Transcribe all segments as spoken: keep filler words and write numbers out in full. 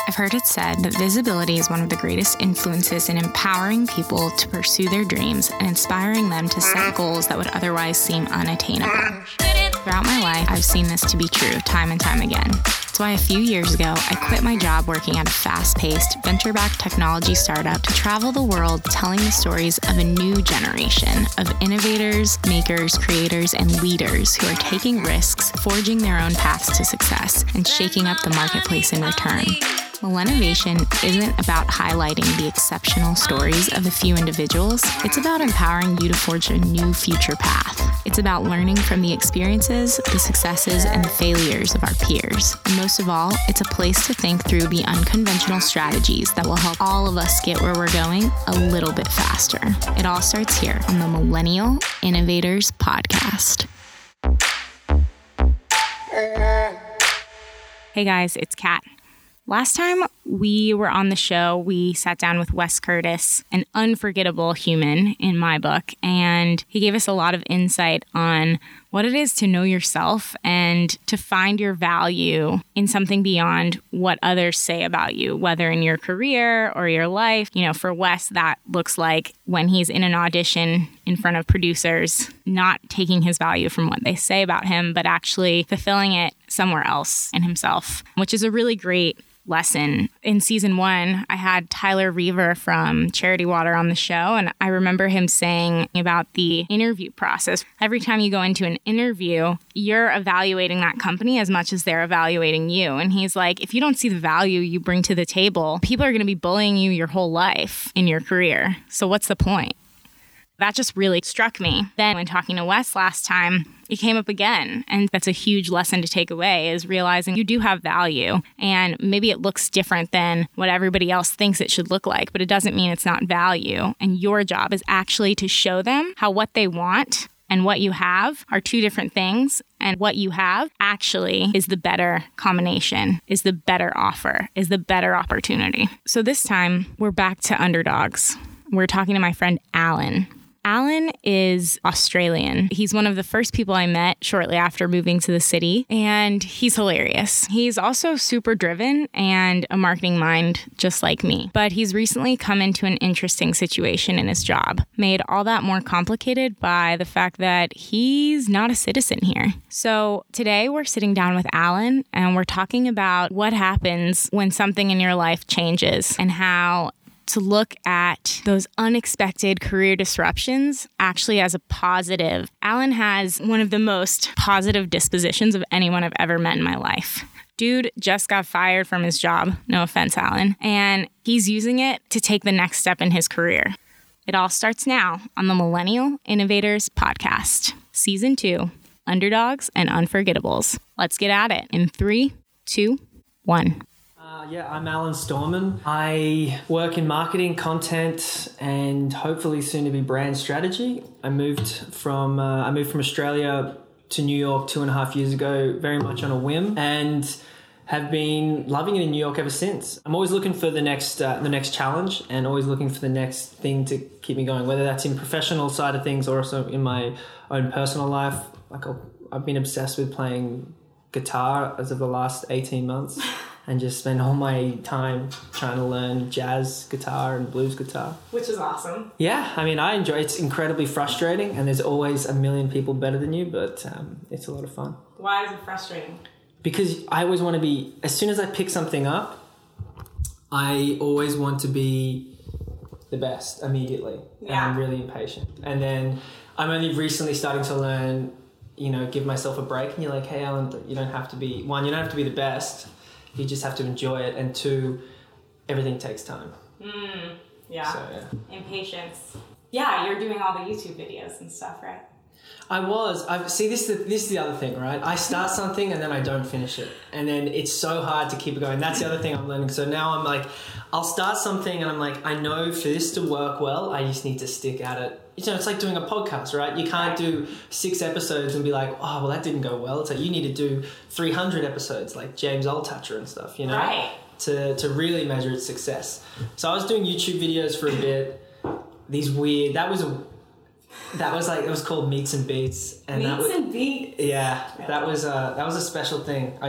I've heard it said that visibility is one of the greatest influences in empowering people to pursue their dreams and inspiring them to set goals that would otherwise seem unattainable. Throughout my life, I've seen this to be true time and time again. That's why a few years ago, I quit my job working at a fast-paced, venture-backed technology startup to travel the world telling the stories of a new generation of innovators, makers, creators, and leaders who are taking risks, forging their own paths to success, and shaking up the marketplace in return. Millennovation isn't about highlighting the exceptional stories of a few individuals. It's about empowering you to forge a new future path. It's about learning from the experiences, the successes, and the failures of our peers. And most of all, it's a place to think through the unconventional strategies that will help all of us get where we're going a little bit faster. It all starts here on the Millennial Innovators Podcast. Hey guys, it's Kat. Last time we were on the show, we sat down with Wes Curtis, an unforgettable human in my book, and he gave us a lot of insight on what it is to know yourself and to find your value in something beyond what others say about you, whether in your career or your life. You know, for Wes, that looks like when he's in an audition in front of producers, not taking his value from what they say about him, but actually fulfilling it somewhere else in himself, which is a really great lesson. In season one, I had Tyler Reaver from Charity Water on the show, and I remember him saying about the interview process. Every time you go into an interview, you're evaluating that company as much as they're evaluating you. And he's like, if you don't see the value you bring to the table, people are going to be bullying you your whole life in your career. So what's the point? That just really struck me. Then when talking to Wes last time, it came up again. And that's a huge lesson to take away, is realizing you do have value. And maybe it looks different than what everybody else thinks it should look like, but it doesn't mean it's not value. And your job is actually to show them how what they want and what you have are two different things. And what you have actually is the better combination, is the better offer, is the better opportunity. So this time, we're back to underdogs. We're talking to my friend Alan. Alan is Australian. He's one of the first people I met shortly after moving to the city, and he's hilarious. He's also super driven and a marketing mind just like me. But he's recently come into an interesting situation in his job, made all that more complicated by the fact that he's not a citizen here. So today we're sitting down with Alan, and we're talking about what happens when something in your life changes and how to look at those unexpected career disruptions actually as a positive. Alan has one of the most positive dispositions of anyone I've ever met in my life. Dude just got fired from his job. No offense, Alan. And he's using it to take the next step in his career. It all starts now on the Millennial Innovators Podcast, Season two, Underdogs and Unforgettables. Let's get at it in three, two, one. Uh, yeah, I'm Alan Storman. I work in marketing, content, and hopefully soon to be brand strategy. I moved from uh, I moved from Australia to New York two and a half years ago, very much on a whim, and have been loving it in New York ever since. I'm always looking for the next uh, the next challenge, and always looking for the next thing to keep me going, whether that's in professional side of things or also in my own personal life. Like I'll, I've been obsessed with playing guitar as of the last eighteen months. And just spend all my time trying to learn jazz guitar and blues guitar. Which is awesome. Yeah, I mean, I enjoy it. It's incredibly frustrating, and there's always a million people better than you, but um, it's a lot of fun. Why is it frustrating? Because I always want to be, as soon as I pick something up, I always want to be the best immediately. Yeah. And I'm really impatient. And then I'm only recently starting to learn, you know, give myself a break. And you're like, hey, Alan, you don't have to be, one, you don't have to be the best. You just have to enjoy it. And two, everything takes time. Mm, yeah. So, yeah. Impatience. Yeah, you're doing all the YouTube videos and stuff, right? I was. I see. This is the, this is the other thing, right? I start something and then I don't finish it, and then it's so hard to keep it going. That's the other thing I'm learning. So now I'm like, I'll start something and I'm like, I know for this to work well, I just need to stick at it. You know, it's like doing a podcast, right? You can't do six episodes and be like, oh, well, that didn't go well. It's like you need to do three hundred episodes, like James Altucher and stuff. You know, right? To to really measure its success. So I was doing YouTube videos for a bit. These weird. That was a. That was like, it was called Meets and Beats. And Meets that was, and Beats? Yeah, that was, a, that was a special thing. I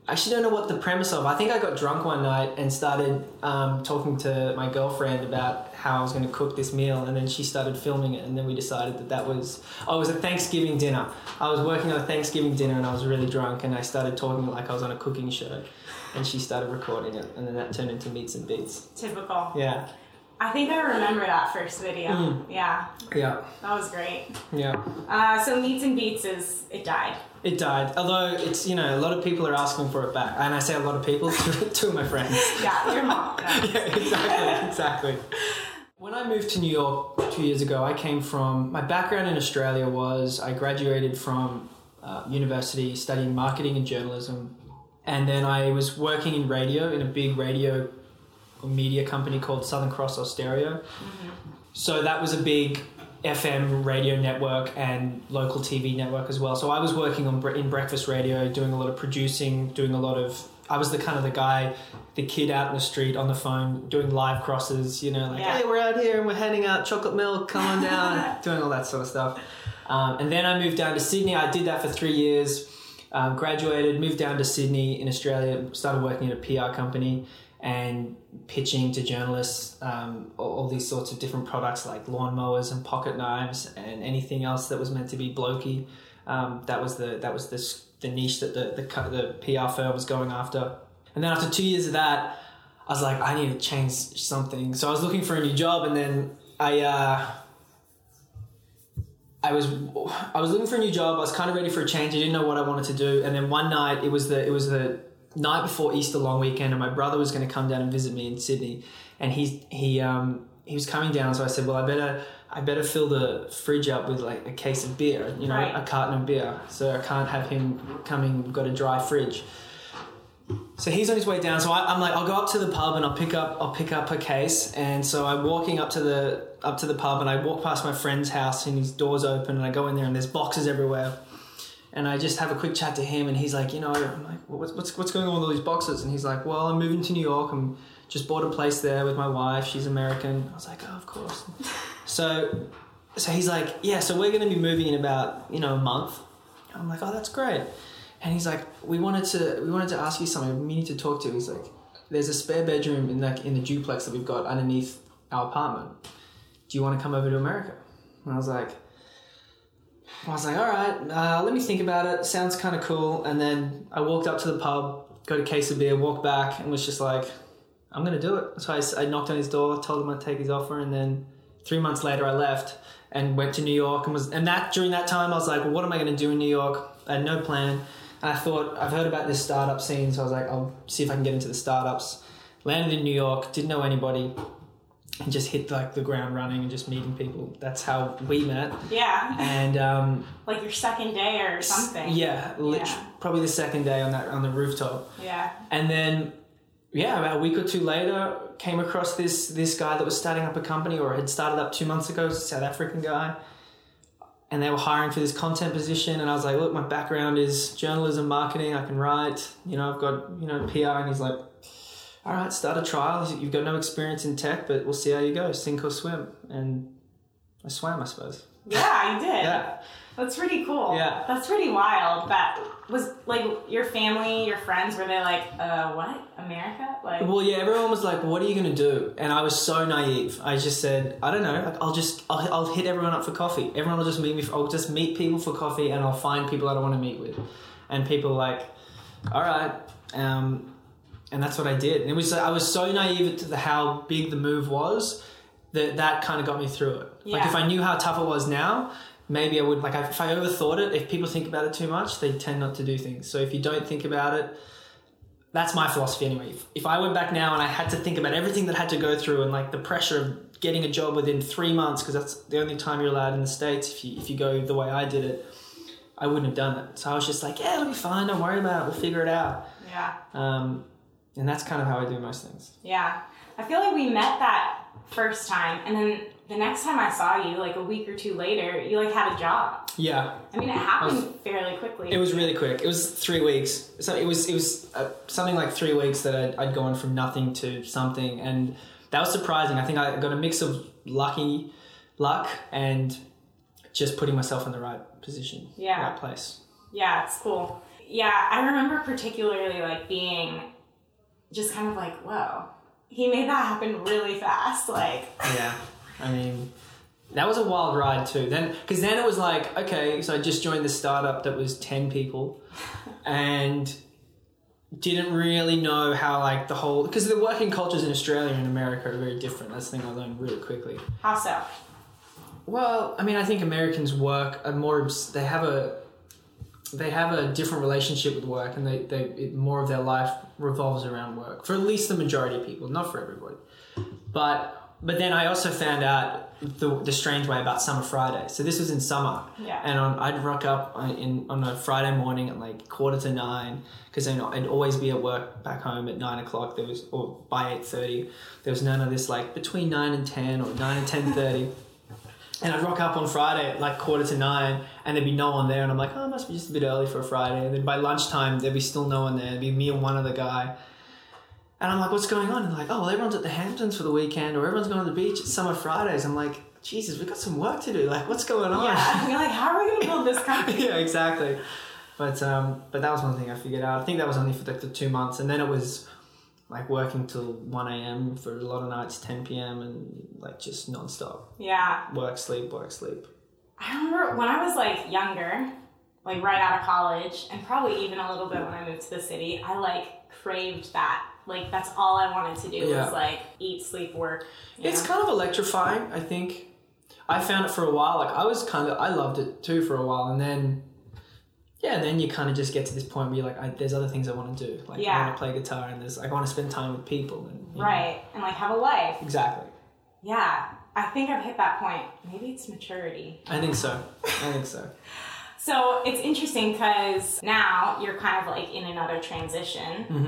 I actually don't know what the premise of. I think I got drunk one night and started um, talking to my girlfriend about how I was going to cook this meal, and then she started filming it, and then we decided that that was... Oh, it was a Thanksgiving dinner. I was working on a Thanksgiving dinner and I was really drunk, and I started talking like I was on a cooking show, and she started recording it, and then that turned into Meats and Beats. Typical. Yeah. I think I remember that first video. Mm. Yeah. Yeah. That was great. Yeah. Uh, so Meats and Beats is... It died. It died. Although it's, you know, a lot of people are asking for it back. And I say a lot of people, two of my friends. Yeah, your mom. Yeah, yeah exactly, exactly. When I moved to New York two years ago, I came from... My background in Australia was I graduated from uh, university studying marketing and journalism. And then I was working in radio, in a big radio media company called Southern Cross Austereo. Mm-hmm. So that was a big F M radio network and local T V network as well. So I was working on in breakfast radio, doing a lot of producing, doing a lot of... I was the kind of the guy, the kid out in the street on the phone, doing live crosses, you know, like, yeah. Hey, we're out here and we're handing out chocolate milk, come on down, doing all that sort of stuff. Um, and then I moved down to Sydney. I did that for three years, um, graduated, moved down to Sydney in Australia, started working at a P R company and pitching to journalists um, all, all these sorts of different products like lawnmowers and pocket knives and anything else that was meant to be blokey. Um, that was the that was the, the niche that the, the the P R firm was going after. And then after two years of that, I was like, I need to change something. So I was looking for a new job, and then I uh, I was I was looking for a new job. I was kind of ready for a change. I didn't know what I wanted to do. And then one night, it was the it was the night before Easter long weekend, and my brother was going to come down and visit me in Sydney, and he he um he was coming down. So I said, well, I better I better fill the fridge up with like a case of beer, you know, right. a carton of beer, so I can't have him coming. We've got a dry fridge. So he's on his way down. So I, I'm like, I'll go up to the pub and I'll pick up I'll pick up a case. And so I'm walking up to the up to the pub, and I walk past my friend's house, and his door's open, and I go in there, and there's boxes everywhere. And I just have a quick chat to him, and he's like, you know, I'm like, what's what's what's going on with all these boxes? And he's like, well, I'm moving to New York. I'm just bought a place there with my wife. She's American. I was like, oh, of course. So, so he's like, yeah. So we're going to be moving in about you know a month. I'm like, oh, that's great. And he's like, we wanted to we wanted to ask you something. We need to talk to. He's like, there's a spare bedroom in like in the duplex that we've got underneath our apartment. Do you want to come over to America? And I was like. I was like, all right, uh, let me think about it. Sounds kind of cool. And then I walked up to the pub, got a case of beer, walked back, and was just like, I'm going to do it. So I, I knocked on his door, told him I'd take his offer, and then three months later I left and went to New York. And was and that during that time I was like, well, what am I going to do in New York? I had no plan. And I thought, I've heard about this startup scene, so I was like, I'll see if I can get into the startups. Landed in New York, didn't know anybody. And just hit like the ground running and just meeting people. That's how we met. Yeah. And um, like your second day or something. Yeah, lit- yeah, probably the second day on that on the rooftop. Yeah. And then, yeah, about a week or two later, came across this this guy that was starting up a company, or had started up two months ago. South African guy, and they were hiring for this content position. And I was like, look, my background is journalism, marketing. I can write. You know, I've got you know P R. And he's like, all right, start a trial. You've got no experience in tech, but we'll see how you go. Sink or swim. And I swam, I suppose. Yeah, you did. Yeah. That's pretty cool. Yeah. That's pretty wild. That was like your family, your friends, were they like, uh, what? America? Like, well, yeah, everyone was like, what are you going to do? And I was so naive. I just said, I don't know. Like, I'll just, I'll, I'll hit everyone up for coffee. Everyone will just meet me. For, I'll just meet people for coffee, and I'll find people I don't want to meet with. And people were like, all right. Um, And that's what I did. And it was I was so naive to the, how big the move was that that kind of got me through it. Yeah. Like if I knew how tough it was now, maybe I would, like if I overthought it, if people think about it too much, they tend not to do things. So if you don't think about it, that's my philosophy anyway. If, if I went back now and I had to think about everything that I had to go through and like the pressure of getting a job within three months, because that's the only time you're allowed in the States if you, if you go the way I did it, I wouldn't have done it. So I was just like, yeah, it'll be fine. Don't worry about it. We'll figure it out. Yeah. Um, And that's kind of how I do most things. Yeah. I feel like we met that first time, and then the next time I saw you, like a week or two later, you like had a job. Yeah. I mean, it happened was, fairly quickly. It was really quick. It was three weeks. So it was it was uh, something like three weeks that I'd, I'd gone from nothing to something, and that was surprising. I think I got a mix of lucky luck and just putting myself in the right position, yeah, right place. Yeah, it's cool. Yeah, I remember particularly like being just kind of like, whoa, he made that happen really fast. Like, yeah, I mean, that was a wild ride too. Then, because then it was like, okay, so I just joined the startup that was ten people, and didn't really know how like the whole, because the working cultures in Australia and America are very different. That's the thing I learned really quickly. How so? Well, I mean, I think Americans work are more, they have a, they have a different relationship with work, and they, they it, more of their life revolves around work, for at least the majority of people, not for everybody. But but then I also found out the, the strange way about summer Friday. So this was in summer, yeah. and on, I'd rock up on, in, on a Friday morning at like quarter to nine, because I'd always be at work back home at nine o'clock. There was, or by eight thirty, there was none of this like between nine and ten or nine and ten thirty. And I'd rock up on Friday at like quarter to nine, and there'd be no one there. And I'm like, oh, it must be just a bit early for a Friday. And then by lunchtime, there'd be still no one there. It'd be me and one other guy. And I'm like, what's going on? And they're like, oh, well, everyone's at the Hamptons for the weekend, or everyone's going to the beach. It's summer Fridays. I'm like, Jesus, we've got some work to do. Like, what's going on? Yeah, you're like, how are we going to build this company? Yeah, exactly. But um, but that was one thing I figured out. I think that was only for like the two months. And then it was like working till one a.m. for a lot of nights, ten p.m. and like just nonstop. Yeah. Work, sleep, work, sleep. I remember when I was like younger, like right out of college, and probably even a little bit when I moved to the city, I like craved that. Like that's all I wanted to do yeah. was like eat, sleep, work. It's know? kind of electrifying, I think. I found it for a while. Like I was kind of, I loved it too for a while, and then yeah, then you kind of just get to this point where you're like, I, there's other things I want to do. Like yeah. I want to play guitar, and there's like, I want to spend time with people. And, right. know. And like have a life. Exactly. Yeah. I think I've hit that point. Maybe it's maturity. I think so. I think so. So it's interesting because now you're kind of like in another transition. Mm-hmm.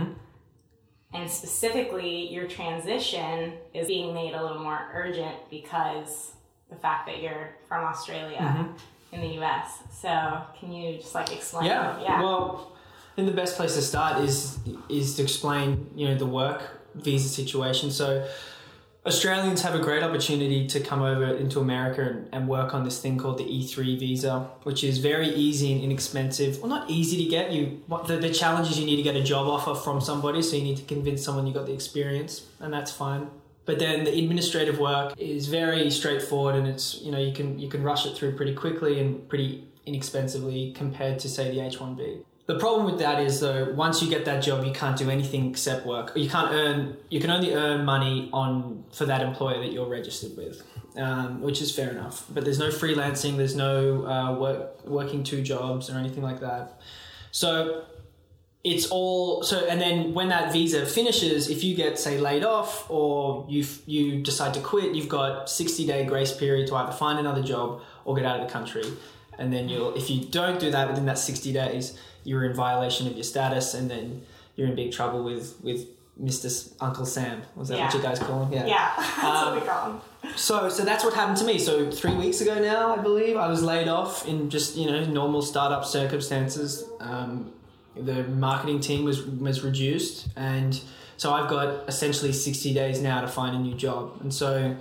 And specifically, your transition is being made a little more urgent because the fact that you're from Australia. Mm-hmm. In the U S. So can you just like explain? Yeah. yeah. Well, I think the best place to start is is to explain, you know, the work visa situation. So Australians have a great opportunity to come over into America and, and work on this thing called the E three visa, which is very easy and inexpensive. Well, not easy to get. You what the, the challenge is you need to get a job offer from somebody, so you need to convince someone you got the experience, and that's fine. But then the administrative work is very straightforward, and it's, you know, you can you can rush it through pretty quickly and pretty inexpensively compared to, say, the H one B. The problem with that is, though, once you get that job, you can't do anything except work. Or you can't earn, you can only earn money on for that employer that you're registered with, um, which is fair enough. But there's no freelancing, there's no uh, work, working two jobs or anything like that. So it's all, so, and then when that visa finishes, if you get, say, laid off or you you decide to quit, you've got sixty day grace period to either find another job or get out of the country. And then you'll, if you don't do that within that sixty days, you're in violation of your status, and then you're in big trouble with, with Mister S- Uncle Sam. Was that yeah. what you guys call him? Yeah, yeah that's um, what we call him. So, so that's what happened to me. So three weeks ago now, I believe, I was laid off in just, you know, normal startup circumstances. Um, the marketing team was was reduced, and so I've got essentially sixty days now to find a new job. And so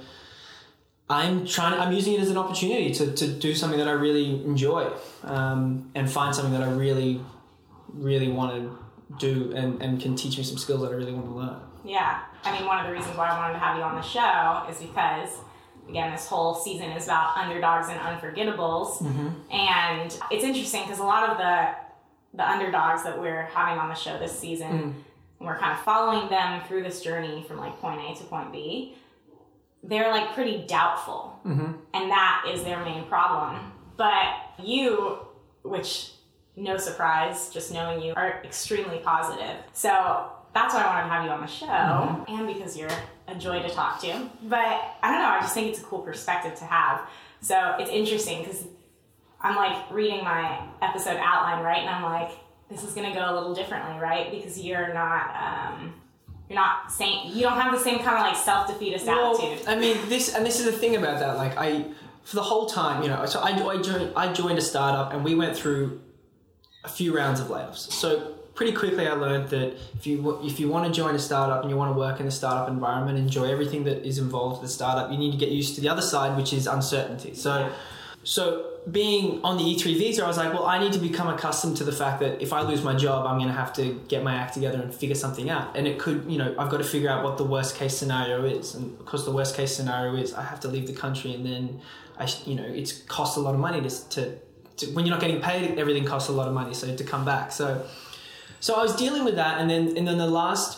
I'm trying, I'm using it as an opportunity to, to do something that I really enjoy, um, and find something that I really, really want to do and, and can teach me some skills that I really want to learn. Yeah. I mean, one of the reasons why I wanted to have you on the show is because, again, this whole season is about underdogs and unforgettables. Mm-hmm. And it's interesting because a lot of the the underdogs that we're having on the show this season, mm. and we're kind of following them through this journey from like point A to point B, they're like pretty doubtful. Mm-hmm. And that is their main problem. But you, which no surprise, just knowing you, are extremely positive. So that's why I wanted to have you on the show, mm-hmm. and because you're a joy to talk to. But I don't know, I just think it's a cool perspective to have. So it's interesting because I'm like reading my episode outline, right? And I'm like, this is going to go a little differently, right? Because you're not, um, you're not saying, you don't have the same kind of like self-defeatist well, attitude. I mean, this, and this is the thing about that. Like I, for the whole time, you know, so I, I joined, I joined a startup and we went through a few rounds of layoffs. So pretty quickly I learned that if you, if you want to join a startup and you want to work in a startup environment, enjoy everything that is involved with the startup, you need to get used to the other side, which is uncertainty. So, so being on the E three visa, I was like, well, I need to become accustomed to the fact that if I lose my job, I'm going to have to get my act together and figure something out. And it could, you know, I've got to figure out what the worst case scenario is. And of course, the worst case scenario is I have to leave the country, and then I, you know, it's costs a lot of money to, to, to when you're not getting paid, everything costs a lot of money. So to come back, so so I was dealing with that, and then and then the last,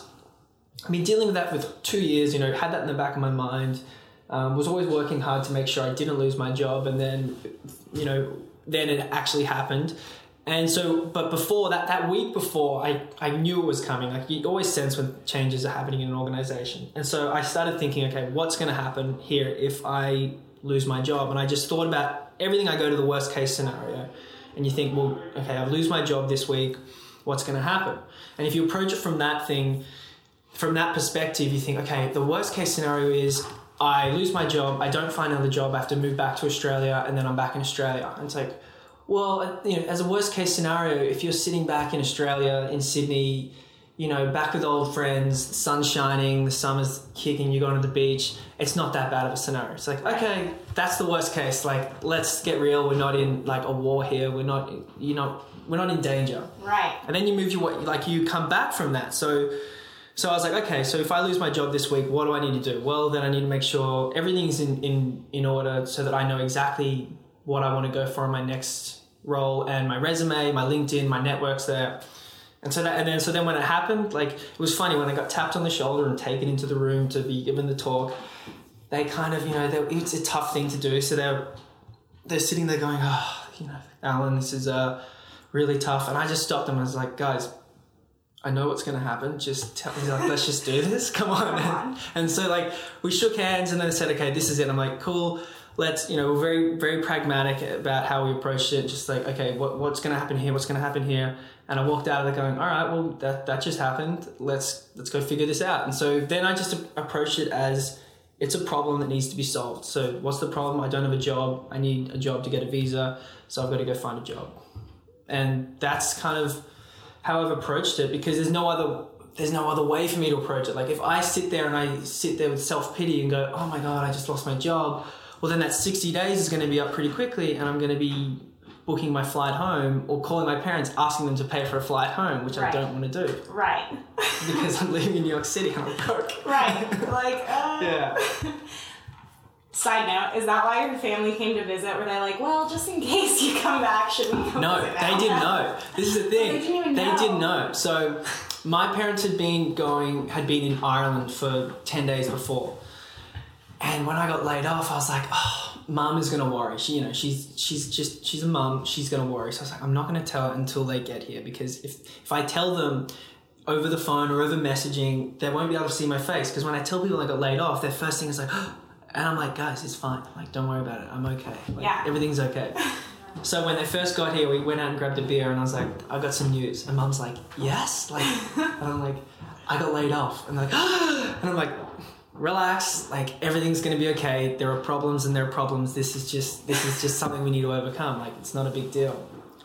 I mean, dealing with that for two years, you know, had that in the back of my mind. Um, was always working hard to make sure I didn't lose my job, and then, you know, then it actually happened. And so, but before that, that week before, I, I knew it was coming. Like, you always sense when changes are happening in an organization. And so I started thinking, okay, what's going to happen here if I lose my job? And I just thought about everything. I go to the worst case scenario, and you think, well, okay, I lose my job this week. What's going to happen? And if you approach it from that thing, from that perspective, you think, okay, the worst case scenario is I lose my job, I don't find another job, I have to move back to Australia, and then I'm back in Australia. And it's like, well, you know, as a worst case scenario, if you're sitting back in Australia, in Sydney, you know, back with old friends, the sun's shining, the summer's kicking, you're going to the beach, it's not that bad of a scenario. It's like, okay, that's the worst case. Like, let's get real. We're not in like a war here. We're not, you know, we're not in danger. Right. And then you move your, like you come back from that. So, So I was like, okay, so if I lose my job this week, what do I need to do? Well, then I need to make sure everything's in, in, in order so that I know exactly what I want to go for in my next role, and my resume, my LinkedIn, my network's there. And so that, and then, so then when it happened, like, it was funny when I got tapped on the shoulder and taken into the room to be given the talk, they kind of, you know, they, it's a tough thing to do. So they're, they're sitting there going, oh, you know, Alan, this is uh, really tough. And I just stopped them and I was like, guys, I know what's going to happen. Just tell me, like, let's just do this. Come on. And, and so, like, we shook hands and then said, okay, this is it. I'm like, cool. Let's, you know, we're very, very pragmatic about how we approached it. Just like, okay, what, what's going to happen here? What's going to happen here? And I walked out of there going, all right, well, that, that just happened. Let's, let's go figure this out. And so then I just approached it as it's a problem that needs to be solved. So what's the problem? I don't have a job. I need a job to get a visa. So I've got to go find a job. And that's kind of how I've approached it, because there's no other there's no other way for me to approach it. Like, if I sit there and I sit there with self-pity and go, oh my God, I just lost my job, well, then that sixty days is going to be up pretty quickly, and I'm going to be booking my flight home or calling my parents, asking them to pay for a flight home, which right. I don't want to do. Right. Because I'm living in New York City and I'm broke. Right. Like, uh... yeah. Side note, is that why your family came to visit? Were they like, well, just in case you come back, should we come No, visit they now? didn't know. This is the thing. They didn't even they know. didn't know. So my parents had been going, had been in Ireland for ten days before. And when I got laid off, I was like, oh, mum is going to worry. She, you know, she's, she's just, she's a mum. She's going to worry. So I was like, I'm not going to tell her until they get here, because if, if I tell them over the phone or over messaging, they won't be able to see my face. Because when I tell people I got laid off, their first thing is like, oh, and I'm like, guys, it's fine. Like, don't worry about it. I'm okay. Like, yeah. Everything's okay. So when they first got here, we went out and grabbed a beer, and I was like, I got some news. And mum's like, yes? Like, and I'm like, I got laid off. And like, and I'm like, relax. Like, everything's going to be okay. There are problems and there are problems. This is just, this is just something we need to overcome. Like, it's not a big deal.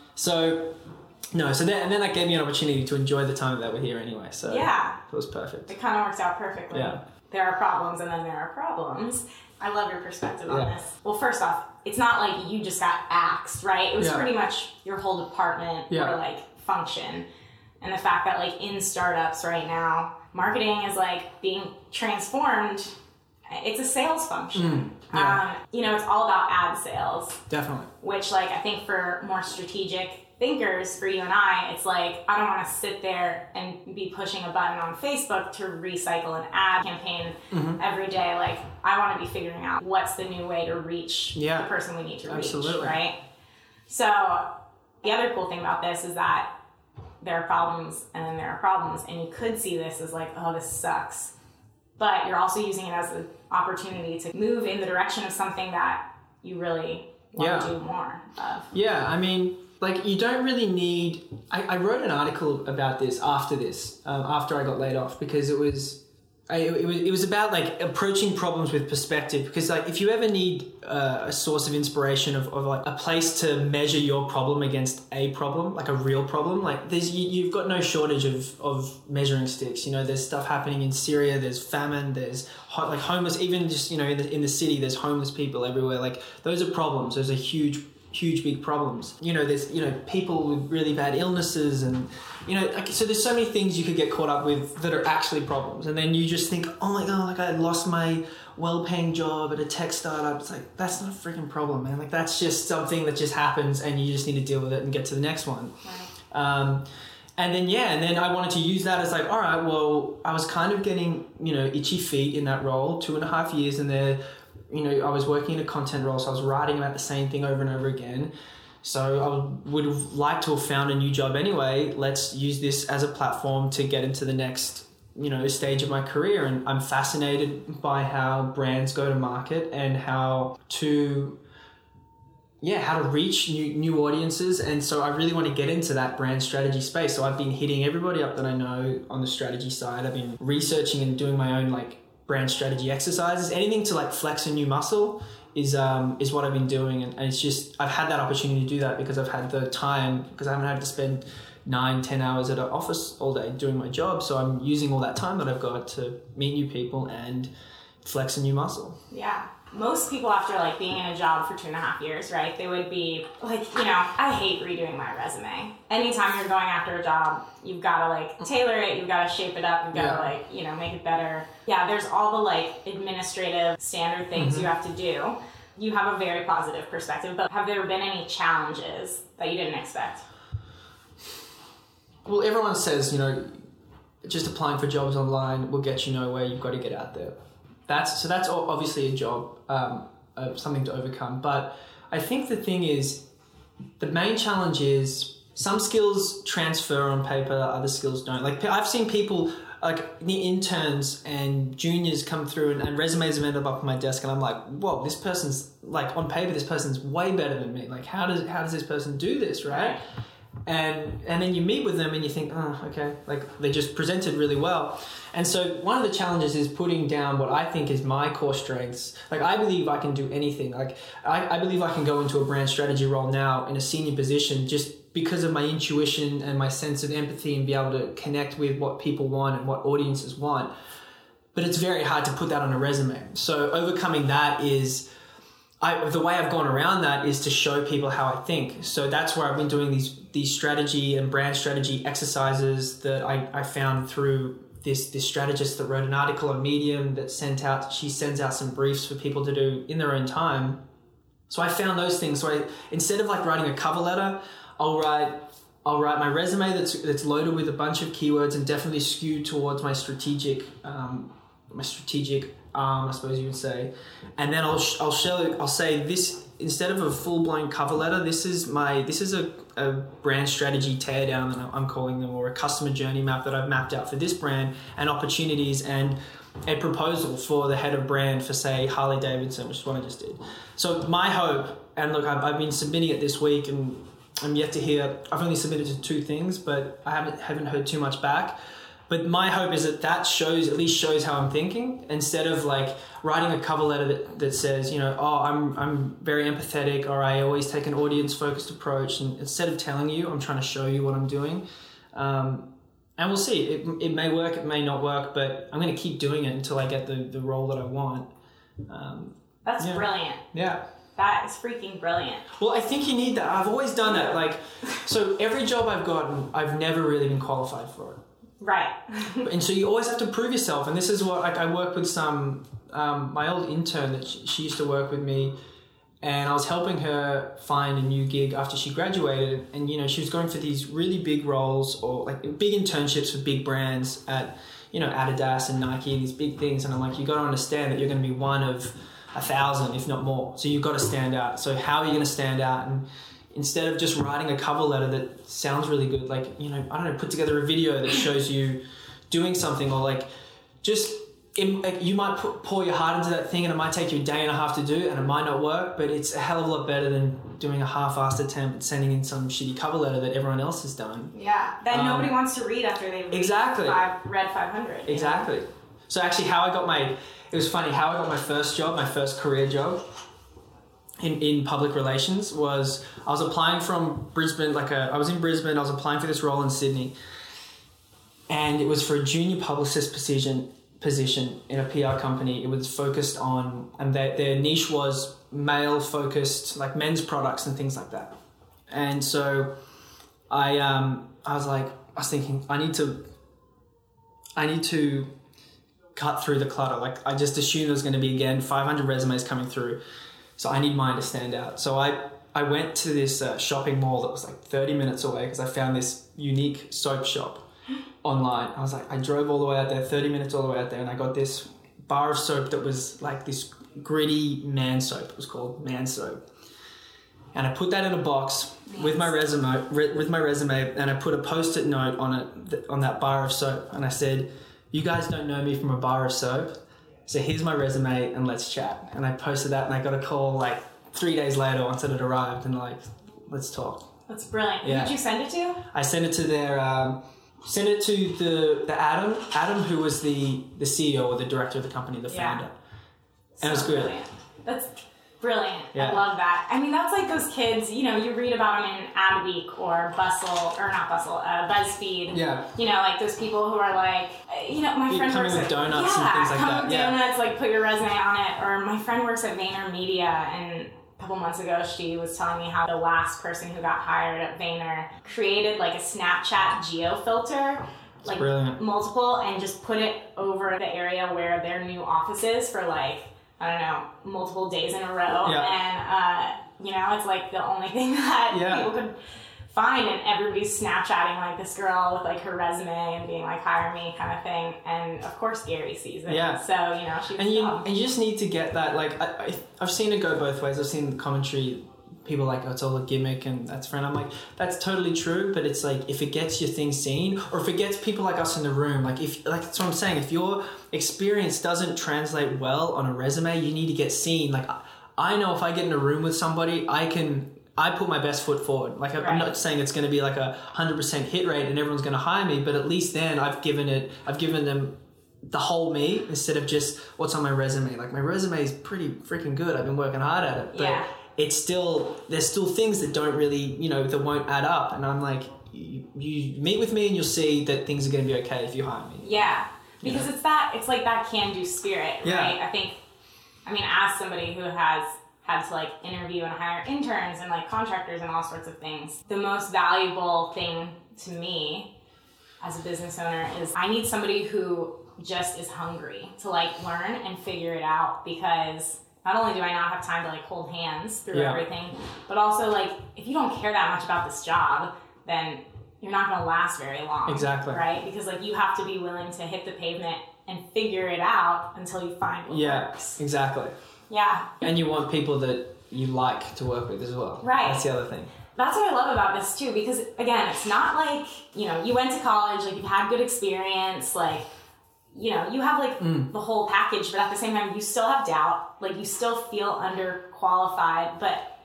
So, no. So then, and then that gave me an opportunity to enjoy the time that we're here anyway. So yeah, it was perfect. It kind of works out perfectly. Yeah. There are problems and then there are problems. I love your perspective on yeah. this. Well, first off, it's not like you just got axed, right? It was yeah. pretty much your whole department yeah. or like function. And the fact that like in startups right now, marketing is like being transformed. It's a sales function. Mm, yeah. um, you know, it's all about ad sales. Definitely. Which like I think for more strategic thinkers, for you and I, it's like, I don't want to sit there and be pushing a button on Facebook to recycle an ad campaign mm-hmm. every day. Like, I want to be figuring out what's the new way to reach yeah, the person we need to absolutely. reach, right? So the other cool thing about this is that there are problems and then there are problems, and you could see this as like, oh, this sucks. But you're also using it as an opportunity to move in the direction of something that you really want yeah. to do more of. Yeah, I mean, like, you don't really need... I, I wrote an article about this after this, um, after I got laid off, because it was... I, it was it was about, like, approaching problems with perspective, because, like, if you ever need uh, a source of inspiration of, of, like, a place to measure your problem against a problem, like a real problem, like, there's you, you've got no shortage of, of measuring sticks. You know, there's stuff happening in Syria, there's famine, there's, ho- like, homeless, even just, you know, in the, in the city, there's homeless people everywhere. Like, those are problems. Those are huge huge, big problems. You know, there's, you know, people with really bad illnesses and, you know, like, so there's so many things you could get caught up with that are actually problems. And then you just think, oh my God, like I lost my well-paying job at a tech startup. It's like, that's not a freaking problem, man. Like that's just something that just happens and you just need to deal with it and get to the next one. Right. Um, and then, yeah, and then I wanted to use that as like, all right, well, I was kind of getting, you know, itchy feet in that role, two and a half years in there. You know, I was working in a content role, so I was writing about the same thing over and over again. So I would have liked to have found a new job anyway. Let's use this as a platform to get into the next, you know, stage of my career. And I'm fascinated by how brands go to market and how to, yeah, how to reach new new audiences. And so I really want to get into that brand strategy space. So I've been hitting everybody up that I know on the strategy side. I've been researching and doing my own like brand strategy exercises. Anything to like flex a new muscle is um is what I've been doing. And, and it's just, I've had that opportunity to do that because I've had the time, because I haven't had to spend nine, ten hours at an office all day doing my job. So I'm using all that time that I've got to meet new people and flex a new muscle. Yeah. Most people after like being in a job for two and a half years, right? They would be like, you know, I hate redoing my resume. Anytime you're going after a job, you've got to like tailor it. You've got to shape it up. You've got to yeah. like, you know, make it better. Yeah. There's all the like administrative standard things mm-hmm. you have to do. You have a very positive perspective, but have there been any challenges that you didn't expect? Well, everyone says, you know, just applying for jobs online will get you nowhere. You've got to get out there. That's so that's obviously a job, um, uh, something to overcome. But I think the thing is, the main challenge is some skills transfer on paper, other skills don't. Like I've seen people, like the interns and juniors come through and, and resumes have ended up on my desk and I'm like, whoa, this person's like on paper, this person's way better than me. Like how does how does this person do this, right? And and then you meet with them and you think, oh, okay, like they just presented really well. And so one of the challenges is putting down what I think is my core strengths. Like I believe I can do anything. Like I, I believe I can go into a brand strategy role now in a senior position just because of my intuition and my sense of empathy and be able to connect with what people want and what audiences want. But it's very hard to put that on a resume. So overcoming that is... I, the way I've gone around that is to show people how I think. So that's where I've been doing these these strategy and brand strategy exercises that I, I found through this this strategist that wrote an article on Medium that sent out, she sends out some briefs for people to do in their own time. So I found those things. So I, instead of like writing a cover letter, I'll write I'll write my resume that's that's loaded with a bunch of keywords and definitely skewed towards my strategic um, my strategic arm, I suppose you would say. And then I'll I'll show I'll say this instead of a full blown cover letter. This is my this is a, a brand strategy teardown that I'm calling them, or a customer journey map that I've mapped out for this brand and opportunities and a proposal for the head of brand for say Harley Davidson, which is what I just did. So my hope, and look, I've, I've been submitting it this week and I'm yet to hear. I've only submitted to two things, but I haven't haven't heard too much back. But my hope is that that shows, at least shows how I'm thinking, instead of like writing a cover letter that, that says, you know, oh, I'm I'm very empathetic, or I always take an audience-focused approach. And instead of telling you, I'm trying to show you what I'm doing. Um, and we'll see. It, it may work, it may not work, but I'm going to keep doing it until I get the, the role that I want. Um, That's yeah. brilliant. Yeah. That is freaking brilliant. Well, I think you need that. I've always done that. Like, so every job I've gotten, I've never really been qualified for it. Right. And so you always have to prove yourself. And this is what, like, I work with some, um, my old intern that she, she used to work with me, and I was helping her find a new gig after she graduated. And, you know, she was going for these really big roles, or like big internships for big brands at, you know, Adidas and Nike and these big things. And I'm like, you got to understand that you're going to be one of a thousand, if not more. So you've got to stand out. So how are you going to stand out? And instead of just writing a cover letter that sounds really good, like, you know, I don't know, put together a video that shows you doing something, or like just, it, like, you might put, pour your heart into that thing and it might take you a day and a half to do and it might not work, but it's a hell of a lot better than doing a half-assed attempt at sending in some shitty cover letter that everyone else has done. Yeah, that um, nobody wants to read after they've exactly. five, read five hundred. Exactly. Know? So actually how I got my, it was funny, how I got my first job, my first career job, in, in public relations was I was applying from Brisbane, like a, I was in Brisbane, I was applying for this role in Sydney, and it was for a junior publicist position, position in a P R company. It was focused on, and their, their niche was male focused, like men's products and things like that. And so I, um, I was like, I was thinking, I need to, I need to cut through the clutter. Like I just assumed there was going to be, again, five hundred resumes coming through. So I need mine to stand out. So I, I went to this uh, shopping mall that was like thirty minutes away because I found this unique soap shop online. I was like, I drove all the way out there, thirty minutes all the way out there, and I got this bar of soap that was like this gritty man soap. It was called Man Soap. And I put that in a box nice. with my resume, with my resume, and I put a post-it note on it, on that bar of soap. And I said, you guys don't know me from a bar of soap, so here's my resume and let's chat. And I posted that, and I got a call like three days later once it had arrived, and like, let's talk. That's brilliant. Yeah. Who did you send it to? I sent it to their, um, sent it to the the Adam, Adam who was the, the C E O or the director of the company, the yeah. founder. And so it was good. Brilliant. That's brilliant. Yeah. I love that. I mean, that's like those kids, you know, you read about them in Adweek or Bustle, or not Bustle, uh, BuzzFeed. Yeah. You know, like those people who are like, you know, my You're friend coming works with at donuts yeah, and things like come that. with Yeah. donuts, like put your resume on it. Or my friend works at VaynerMedia, and a couple months ago, she was telling me how the last person who got hired at Vayner created like a Snapchat geo filter, like brilliant. multiple, and just put it over the area where their new office is for like, I don't know, multiple days in a row. Yeah. And, uh, you know, it's like the only thing that yeah. people could find, and everybody's Snapchatting like this girl with like her resume and being like, hire me kind of thing. And of course Gary sees it. Yeah. So, you know, she's and you, and you just need to get that, like, I, I, I've seen it go both ways. I've seen the commentary, people like, oh, it's all a gimmick and that's fine. I'm like, that's totally true, but it's like, if it gets your thing seen, or if it gets people like us in the room, like if, like that's what I'm saying, if your experience doesn't translate well on a resume, you need to get seen. Like, I know if I get in a room with somebody, I can, I put my best foot forward. Like, right. I'm not saying it's going to be like a hundred percent hit rate and everyone's going to hire me, but at least then I've given it, I've given them the whole me instead of just what's on my resume. Like, my resume is pretty freaking good. I've been working hard at it, but yeah. it's still, there's still things that don't really, you know, that won't add up. And I'm like, you, you meet with me and you'll see that things are going to be okay if you hire me. Yeah. Because yeah. it's that, it's like that can-do spirit, yeah. right? I think, I mean, as somebody who has had to like interview and hire interns and like contractors and all sorts of things, the most valuable thing to me as a business owner is I need somebody who just is hungry to like learn and figure it out, because not only do I not have time to like hold hands through yeah. everything, but also like if you don't care that much about this job, then you're not going to last very long. Exactly. Right? Because like you have to be willing to hit the pavement and figure it out until you find what yeah, works. Exactly. Yeah. And you want people that you like to work with as well. Right. That's the other thing. That's what I love about this too, because again, it's not like, you know, you went to college, like you've had good experience, like, you know, you have like mm. the whole package, but at the same time, you still have doubt, like you still feel underqualified, but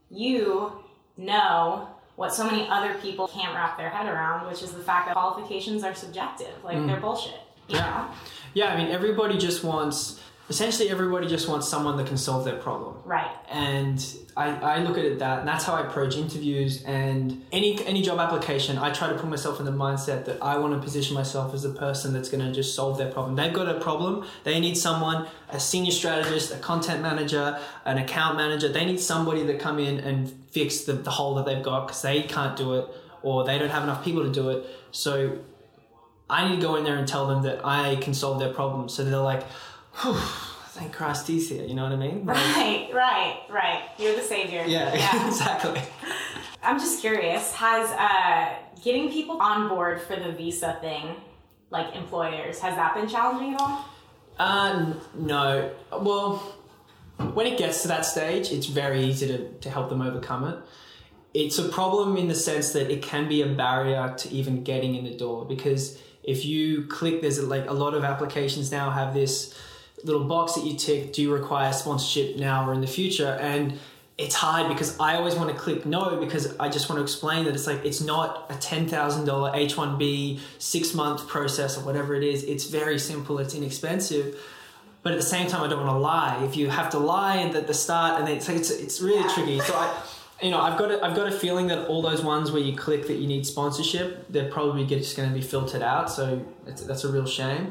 you know what so many other people can't wrap their head around, which is the fact that qualifications are subjective, like mm. they're bullshit, you yeah. know? Yeah, I mean, everybody just wants, essentially everybody just wants someone that can solve their problem. Right. And I, I look at it that, and that's how I approach interviews and any any job application. I try to put myself in the mindset that I want to position myself as the person that's going to just solve their problem. They've got a problem. They need someone, a senior strategist, a content manager, an account manager. They need somebody that come in and fix the, the hole that they've got because they can't do it or they don't have enough people to do it. So I need to go in there and tell them that I can solve their problem. So they're like, whew, thank Christ he's here, you know what I mean? Like, right, right, right. You're the savior. Yeah, yeah. Exactly. I'm just curious, has uh, getting people on board for the visa thing, like employers, has that been challenging at all? Uh, no. Well, when it gets to that stage, it's very easy to, to help them overcome it. It's a problem in the sense that it can be a barrier to even getting in the door, because if you click, there's a, like a lot of applications now have this little box that you tick, do you require sponsorship now or in the future? And it's hard because I always want to click no, because I just want to explain that it's like, it's not a ten thousand dollars H one B six month process or whatever it is. It's very simple. It's inexpensive. But at the same time, I don't want to lie. If you have to lie at the start, and then it's like, it's, it's really tricky. So I, you know, I've got a, I've got a feeling that all those ones where you click that you need sponsorship, they're probably just going to be filtered out. So it's, that's a real shame.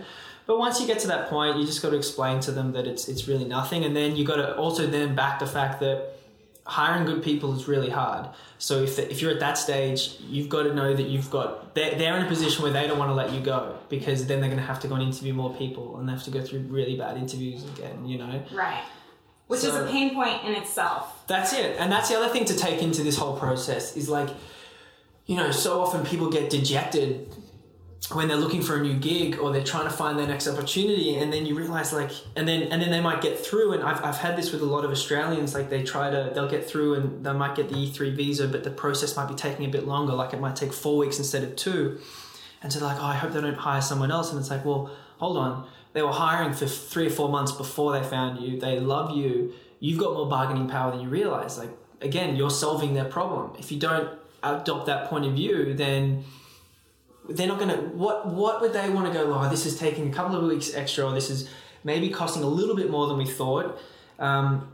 But once you get to that point, you just got to explain to them that it's it's really nothing. And then you got to also then back the fact that hiring good people is really hard. So if if you're at that stage, you've got to know that you've got they're, they're in a position where they don't want to let you go, because then they're going to have to go and interview more people, and they have to go through really bad interviews again, you know? Right. Which so, is a pain point in itself. That's it. And that's the other thing to take into this whole process is like, you know, so often people get dejected when they're looking for a new gig or they're trying to find their next opportunity, and then you realize like, and then and then they might get through, and I've I've had this with a lot of Australians, like they try to, they'll get through and they might get the E three visa, but the process might be taking a bit longer, like it might take four weeks instead of two. And so they're like, oh, I hope they don't hire someone else. And it's like, well, hold on. They were hiring for three or four months before they found you. They love you. You've got more bargaining power than you realize. Like, again, you're solving their problem. If you don't adopt that point of view, then they're not going to, what what would they want to go, oh, this is taking a couple of weeks extra, or this is maybe costing a little bit more than we thought. Um,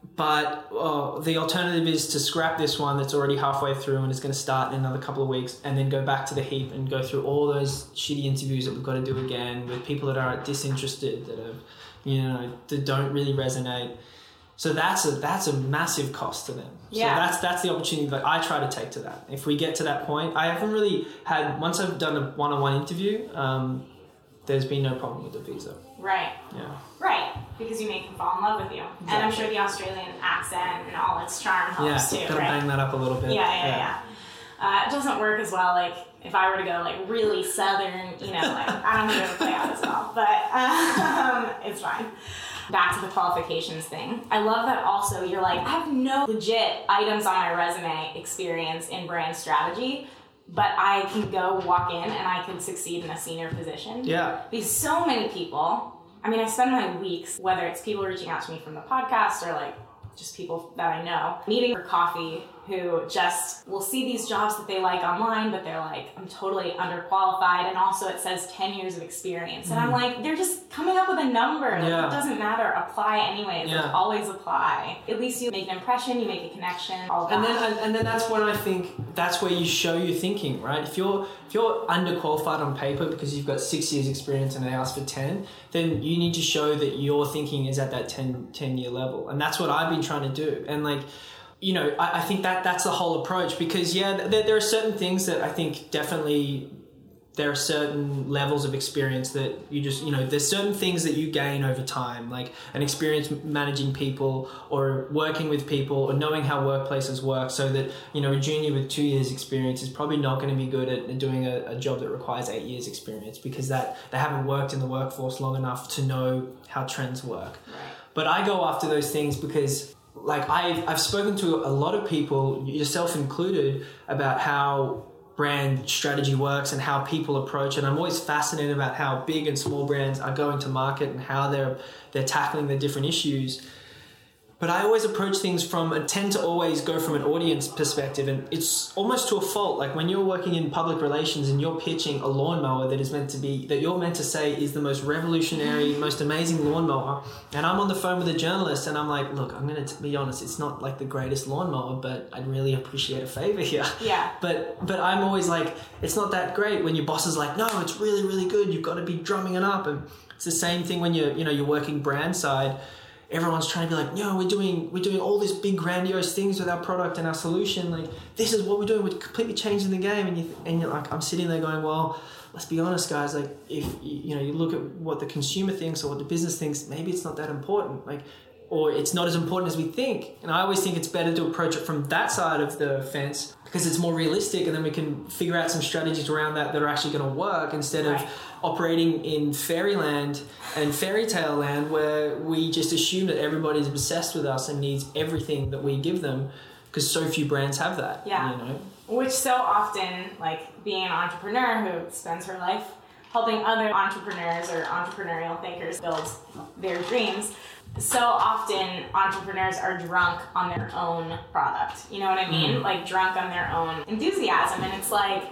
but oh, the alternative is to scrap this one that's already halfway through and is going to start in another couple of weeks, and then go back to the heap and go through all those shitty interviews that we've got to do again with people that are disinterested, that are, you know, that don't really resonate. So that's a that's a massive cost to them. Yeah. So that's that's the opportunity that I try to take to that. If we get to that point, I haven't really had, once I've done a one-on-one interview, um, there's been no problem with the visa. Right. Yeah. Right. Because you make them fall in love with you. Exactly. And I'm sure the Australian accent and all its charm helps yeah, too, gotta right? bang that up a little bit. Yeah, yeah, yeah. yeah. Uh, it doesn't work as well, like, if I were to go, like, really southern, you know, like, I don't think it would play out as well. But um, it's fine. Back to the qualifications thing. I love that also you're like, I have no legit items on my resume experience in brand strategy, but I can go walk in and I can succeed in a senior position. Yeah. Because so many people, I mean, I spend my weeks, whether it's people reaching out to me from the podcast or like just people that I know, meeting for coffee, who just will see these jobs that they like online, but they're like, I'm totally underqualified. And also it says ten years of experience. And mm. I'm like, they're just coming up with a number. Like, yeah. It doesn't matter. Apply anyways. Yeah. Like, always apply. At least you make an impression, you make a connection, all that. And then, and then that's when I think that's where you show your thinking, right? If you're, if you're underqualified on paper because you've got six years experience and they ask for ten, then you need to show that your thinking is at that ten, ten year level. And that's what I've been trying to do. And like, you know, I, I think that that's the whole approach, because yeah, there, there are certain things that I think definitely there are certain levels of experience that you just, you know, there's certain things that you gain over time, like an experience managing people or working with people or knowing how workplaces work, so that, you know, a junior with two years experience is probably not going to be good at doing a, a job that requires eight years experience, because that they haven't worked in the workforce long enough to know how trends work. Right. But I go after those things because, like, I've, I've spoken to a lot of people, yourself included, about how brand strategy works and how people approach it. I'm always fascinated about how big and small brands are going to market and how they're they're tackling the different issues. But I always approach things from, I tend to always go from an audience perspective, and it's almost to a fault. Like when you're working in public relations and you're pitching a lawnmower that is meant to be, that you're meant to say is the most revolutionary, most amazing lawnmower, and I'm on the phone with a journalist and I'm like, look, I'm going to be honest, it's not like the greatest lawnmower, but I'd really appreciate a favor here. Yeah. But but I'm always like, it's not that great, when your boss is like, no, it's really, really good. You've got to be drumming it up. And it's the same thing when you're, you know, you're working brand side. Everyone's trying to be like, no, we're doing we're doing all these big grandiose things with our product and our solution. Like, this is what we're doing. We're completely changing the game. And you and you're like, I'm sitting there going, well, let's be honest, guys. Like, if you know, you look at what the consumer thinks or what the business thinks, maybe it's not that important. Like, or it's not as important as we think. And I always think it's better to approach it from that side of the fence, because it's more realistic, and then we can figure out some strategies around that that are actually going to work, instead of operating in fairyland and fairy tale land where we just assume that everybody's obsessed with us and needs everything that we give them, because so few brands have that. Yeah. You know? Which so often, like being an entrepreneur who spends her life helping other entrepreneurs or entrepreneurial thinkers build their dreams, so often entrepreneurs are drunk on their own product. You know what I mean? Mm. Like drunk on their own enthusiasm. And it's like,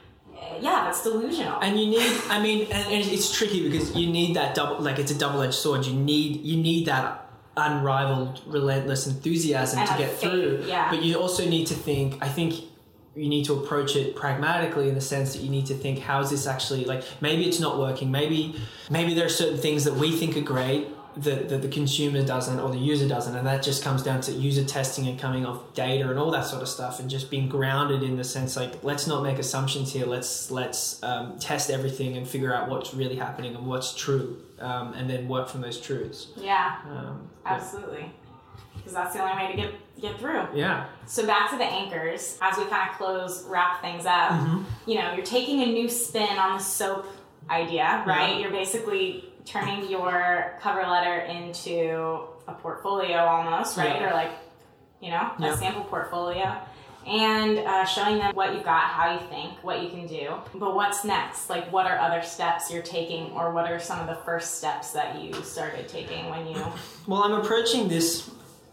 yeah, that's delusional. And you need, I mean, and it's tricky because you need that double, like it's a double-edged sword. You need, you need that unrivaled, relentless enthusiasm and to get faith, through. Yeah. But you also need to think, I think you need to approach it pragmatically in the sense that you need to think, how is this actually, like, maybe it's not working. Maybe maybe there are certain things that we think are great that, that the consumer doesn't or the user doesn't. And that just comes down to user testing and coming off data and all that sort of stuff, and just being grounded in the sense, like, let's not make assumptions here. Let's let's um, test everything and figure out what's really happening and what's true, um, and then work from those truths. Yeah, um, absolutely. Because that's the only way to get get through. Yeah. So back to the anchors, as we kind of close, wrap things up, mm-hmm. you know, you're taking a new spin on the soap idea, right? Yeah. You're basically turning your cover letter into a portfolio almost, right? Yeah. Or like, you know, a yeah. sample portfolio. And uh, showing them what you've got, how you think, what you can do. But what's next? Like, what are other steps you're taking, or what are some of the first steps that you started taking when you... Well, I'm approaching this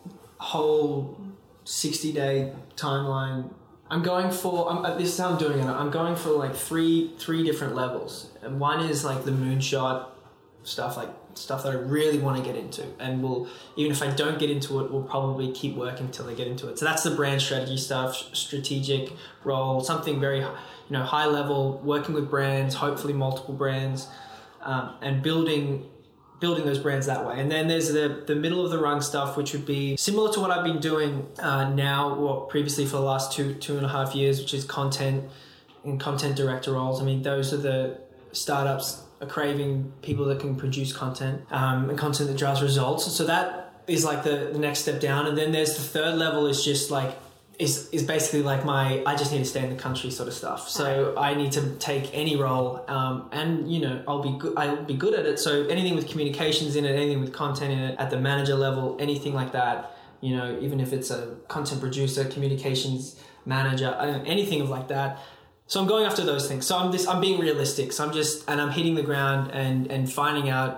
whole sixty-day timeline. I'm going for... I'm, this is how I'm doing it. I'm going for, like, three three different levels. And one is, like, the moonshot stuff, like, stuff that I really want to get into, and will, even if I don't get into it, we'll probably keep working till I get into it. So that's the brand strategy stuff, strategic role, something very, you know, high level, working with brands, hopefully multiple brands, um, and building building those brands that way. And then there's the the middle of the rung stuff, which would be similar to what I've been doing uh, now, or previously for the last two two and a half years, which is content and content director roles. I mean, those are the startups are craving people that can produce content, um, and content that drives results. So that is like the, the next step down. And then there's the third level is just like, is is basically like my, I just need to stay in the country sort of stuff. So I need to take any role, um, and you know, I'll be good, I'll be good at it. So anything with communications in it, anything with content in it, at the manager level, anything like that, you know, even if it's a content producer, communications manager, I don't know, anything of like that. So I'm going after those things. So I'm this. I'm being realistic. So I'm just, and I'm hitting the ground and and finding out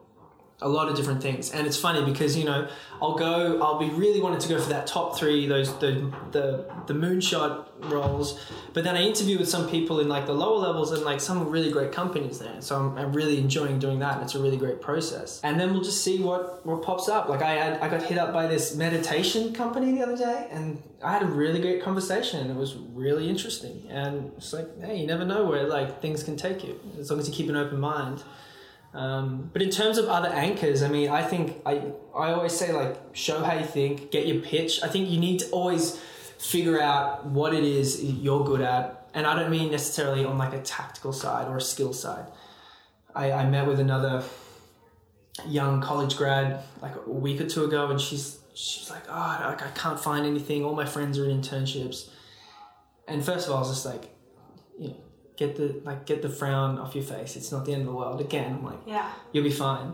a lot of different things. And it's funny because, you know, I'll go. I'll be really wanting to go for that top three, those the the the moonshot roles. But then I interview with some people in like the lower levels and like some really great companies there. So I'm, I'm really enjoying doing that, and it's a really great process. And then we'll just see what what pops up. Like I had, I got hit up by this meditation company the other day, and I had a really great conversation, and it was really interesting. And it's like, hey, you never know where like things can take you, as long as you keep an open mind. Um, but in terms of other anchors, I mean, I think I I always say, like, show how you think, get your pitch. I think you need to always figure out what it is you're good at. And I don't mean necessarily on like a tactical side or a skill side. I, I met with another young college grad like a week or two ago, and she's she's like, oh, like, I can't find anything. All my friends are in internships. And first of all, I was just like, you know, Get the like get the frown off your face. It's not the end of the world. Again, I'm like, yeah, you'll be fine.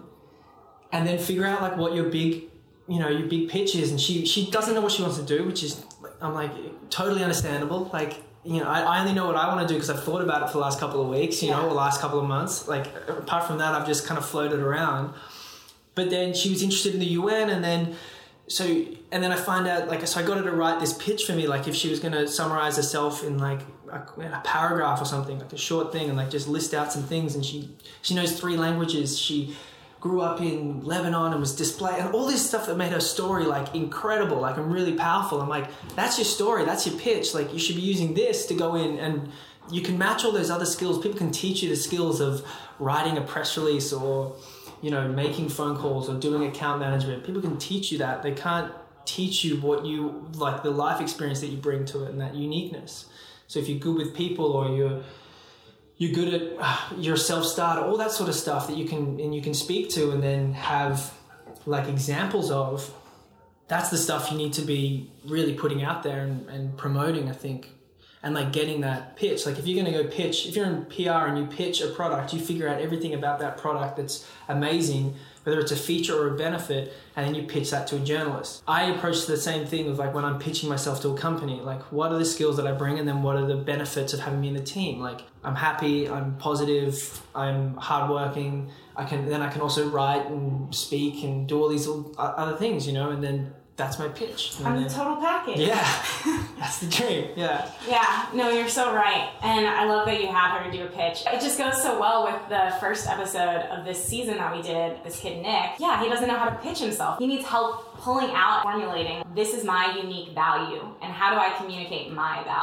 And then figure out like what your big, you know, your big pitch is. And she she doesn't know what she wants to do, which is, I'm like, totally understandable. Like, you know, I, I only know what I want to do because I've thought about it for the last couple of weeks, you yeah. know, or last couple of months. Like, apart from that, I've just kind of floated around. But then she was interested in the U N, and then so and then I find out, like, so I got her to write this pitch for me, like if she was going to summarize herself in like a, a paragraph or something, like a short thing, and like just list out some things. And she she knows three languages. She grew up in Lebanon and was displayed, and all this stuff that made her story like incredible, like, and really powerful. I'm like, that's your story, that's your pitch. Like, you should be using this to go in, and you can match all those other skills. People can teach you the skills of writing a press release, or, you know, making phone calls, or doing account management. People can teach you that. They can't teach you what you, like, the life experience that you bring to it and that uniqueness. So if you're good with people, or you're you're good at uh, you're a self-starter, all that sort of stuff that you can and you can speak to and then have like examples of, that's the stuff you need to be really putting out there and, and promoting, I think. And like getting that pitch. Like if you're going to go pitch, if you're in P R and you pitch a product, you figure out everything about that product that's amazing, whether it's a feature or a benefit, and then you pitch that to a journalist. I approach the same thing with like when I'm pitching myself to a company, like what are the skills that I bring, and then what are the benefits of having me in the team? Like, I'm happy, I'm positive, I'm hardworking. I can, then I can also write and speak and do all these other things, you know, and then that's my pitch. I'm then, the total package. Yeah, that's the dream. Yeah. Yeah, no, you're so right. And I love that you had her to do a pitch. It just goes so well with the first episode of this season that we did, this kid Nick. Yeah, he doesn't know how to pitch himself. He needs help pulling out, formulating, this is my unique value, and how do I communicate my value?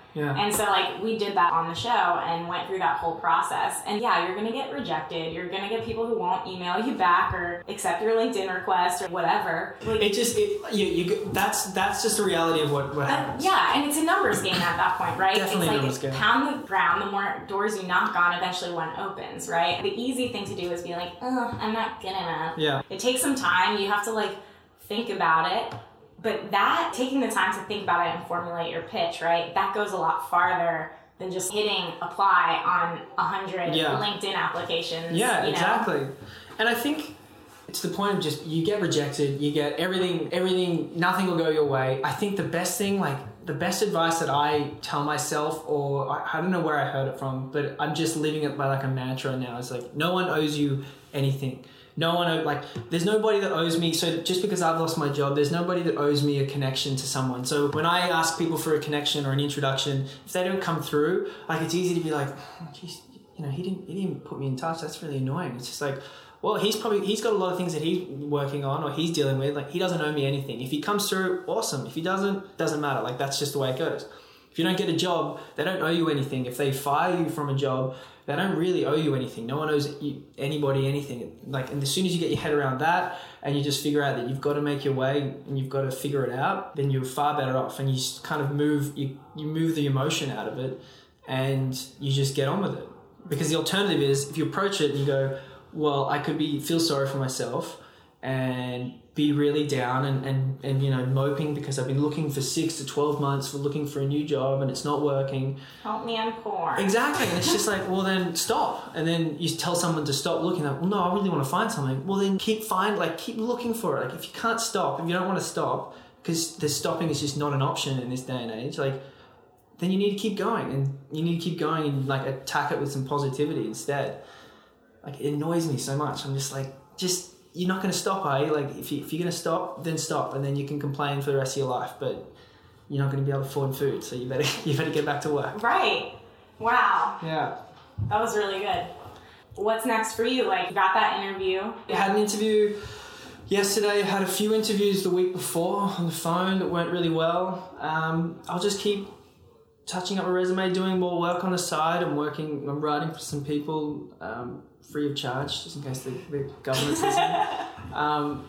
Yeah. And so, like, we did that on the show and went through that whole process. And yeah, you're going to get rejected. You're going to get people who won't email you back or accept your LinkedIn request or whatever. Like, it just, it, you, you, that's that's just the reality of what, what happens. Uh, yeah, and it's a numbers game at that point, right? Definitely it's like numbers game. Pound the ground, the more doors you knock on, eventually one opens, right? The easy thing to do is be like, oh, I'm not good enough. Yeah. It takes some time. You have to, like, think about it. But that, taking the time to think about it and formulate your pitch, right, that goes a lot farther than just hitting apply on a hundred yeah. LinkedIn applications. Yeah, you know? exactly. And I think it's the point of just, you get rejected, you get everything, everything, nothing will go your way. I think the best thing, like, the best advice that I tell myself, or I, I don't know where I heard it from, but I'm just living it by like a mantra now. It's like, no one owes you anything. No one, like, there's nobody that owes me. So just because I've lost my job, there's nobody that owes me a connection to someone. So when I ask people for a connection or an introduction, if they don't come through, like, it's easy to be like, oh, geez, you know, he didn't, he didn't put me in touch. That's really annoying. It's just like, well, he's probably, he's got a lot of things that he's working on or he's dealing with. Like, he doesn't owe me anything. If he comes through, awesome. If he doesn't, doesn't matter. Like, that's just the way it goes. If you don't get a job, they don't owe you anything. If they fire you from a job, they don't really owe you anything. No one owes you, anybody anything. Like, and as soon as you get your head around that and you just figure out that you've got to make your way and you've got to figure it out, then you're far better off. And you just kind of move, you, you move the emotion out of it and you just get on with it. Because the alternative is, if you approach it and you go, well, I could be feel sorry for myself and be really down and, and, and you know, moping because I've been looking for six to twelve months for looking for a new job and it's not working. Help me, I'm poor. Exactly. And it's just like, well, then stop. And then you tell someone to stop looking. Like, well, no, I really want to find something. Well, then keep find, like, keep looking for it. Like, if you can't stop, if you don't want to stop, because the stopping is just not an option in this day and age, like, then you need to keep going and you need to keep going and, like, attack it with some positivity instead. Like, it annoys me so much. I'm just like, just, you're not going to stop, are you? Like, if, you, if you're going to stop, then stop, and then you can complain for the rest of your life, but you're not going to be able to afford food, so you better you better get back to work. Right. Wow. Yeah. That was really good. What's next for you? Like, you got that interview? I had an interview yesterday. I had a few interviews the week before on the phone that went really well. Um, I'll just keep touching up my resume, doing more work on the side. I'm working, I'm writing for some people um, free of charge, just in case the, the government's listening. Um,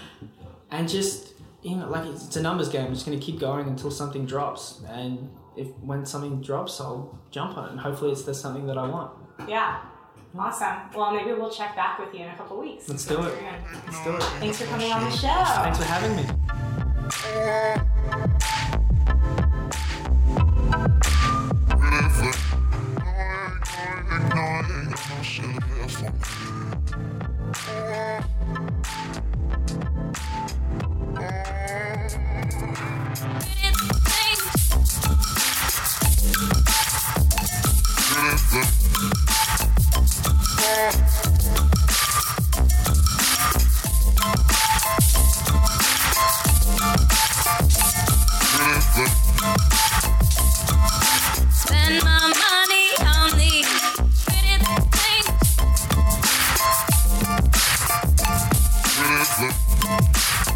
and just, you know, like, it's, it's a numbers game. I'm just going to keep going until something drops. And if when something drops, I'll jump on it. And hopefully it's there's something that I want. Yeah. Awesome. Well, maybe we'll check back with you in a couple weeks. Let's do it. Let's do it. Thanks for coming on the show. Thanks for having me. Spend my money on the pretty things.